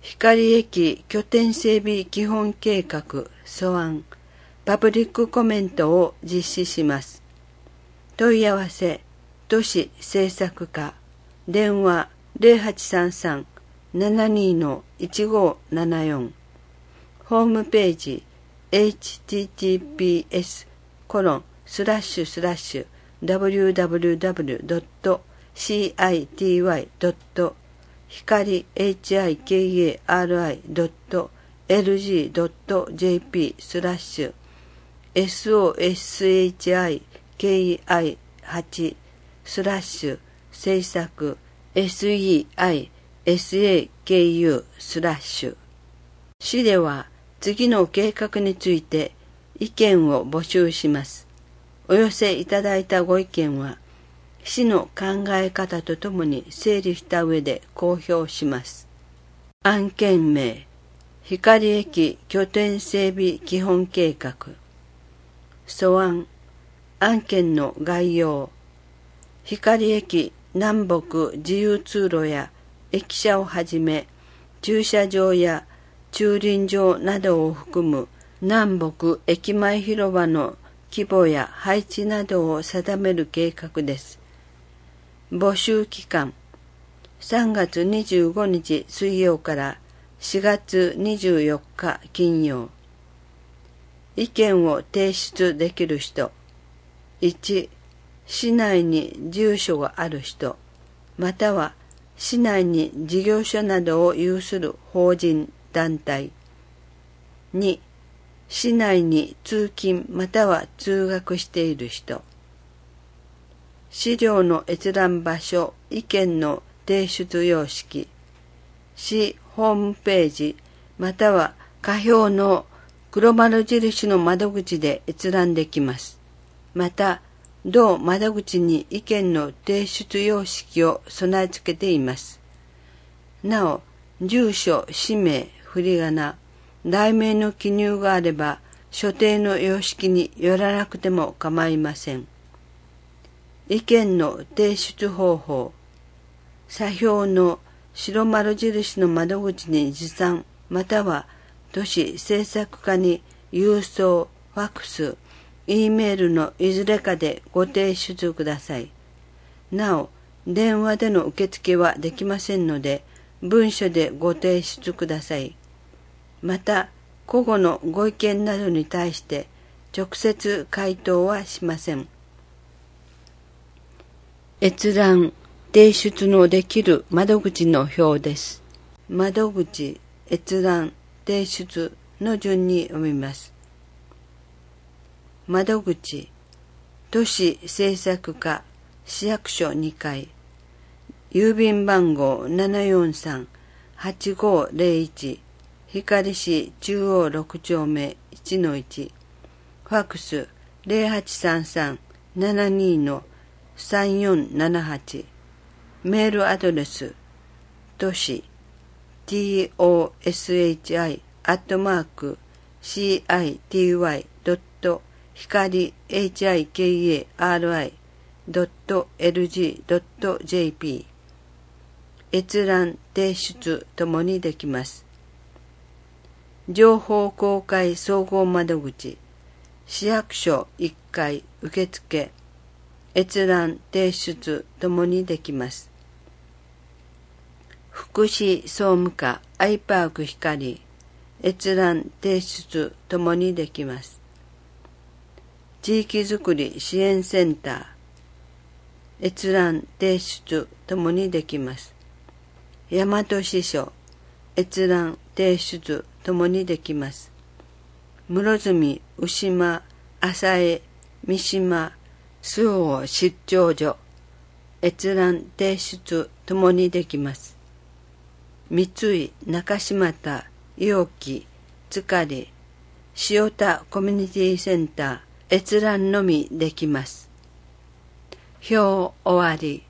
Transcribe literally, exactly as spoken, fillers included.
光駅拠点整備基本計画素案、パブリックコメントを実施します。問い合わせ、都市政策課、電話 ゼロはちさんさん ななに の いちごななよん、ホームページ エイチティーティーピーエス コロンスラッシュスラッシュ ダブリューダブリューダブリュー ドット シーアイティーワイ ドット 光 エイチアイケーエーアールアイ ドット エルジー ドット ジェーピー スラッシュ エスオーエスエイチアイケーアイはち スラッシュ制作 エスイーアイエスエーケーユー スラッシュ。市では次の計画について意見を募集します。お寄せいただいたご意見は市の考え方とともに整理した上で公表します。案件名、光駅拠点整備基本計画。素案、案件の概要。光駅南北自由通路や駅舎をはじめ、駐車場や駐輪場などを含む南北駅前広場の規模や配置などを定める計画です。募集期間、さんがつにじゅうごにち水曜からしがつにじゅうよっか金曜。意見を提出できる人。いち、市内に住所がある人、または市内に事業所などを有する法人団体。に、市内に通勤または通学している人。資料の閲覧場所、意見の提出様式。市ホームページまたは下表の黒丸印の窓口で閲覧できます。また、同窓口に意見の提出様式を備え付けています。なお、住所、氏名、振り仮名、題名の記入があれば、所定の様式によらなくても構いません。意見の提出方法。左表の白丸印の窓口に持参、または都市政策課に郵送、ファックス、E メールのいずれかでご提出ください。なお、電話での受付はできませんので、文書でご提出ください。また、個々のご意見などに対して直接回答はしません。閲覧、提出のできる窓口の表です。窓口、閲覧、提出の順に読みます。窓口、都市政策課、市役所にかい、郵便番号 ななよんさん はちごゼロいち、光市中央ろく丁目 いちのいち、ファックス ゼロはちさんさん ななに の さんよんななはち、メールアドレス、都市 トシ アットマーク シーアイティーワイ ドット 光 エイチアイケーエーアールアイ ドット エルジー ドット ジェーピー。閲覧、提出ともにできます。情報公開総合窓口、市役所いっかい受付、閲覧、提出ともにできます。福祉総務課アイパーク光、閲覧、提出ともにできます。地域づくり支援センター、閲覧、提出ともにできます。大和支所、閲覧、提出ともにできます。室積、牛間、浅江、三島、周防出張所、閲覧、提出ともにできます。三井、中島田、伊予木、塚里、塩田コミュニティセンター、閲覧のみできます。表終わり。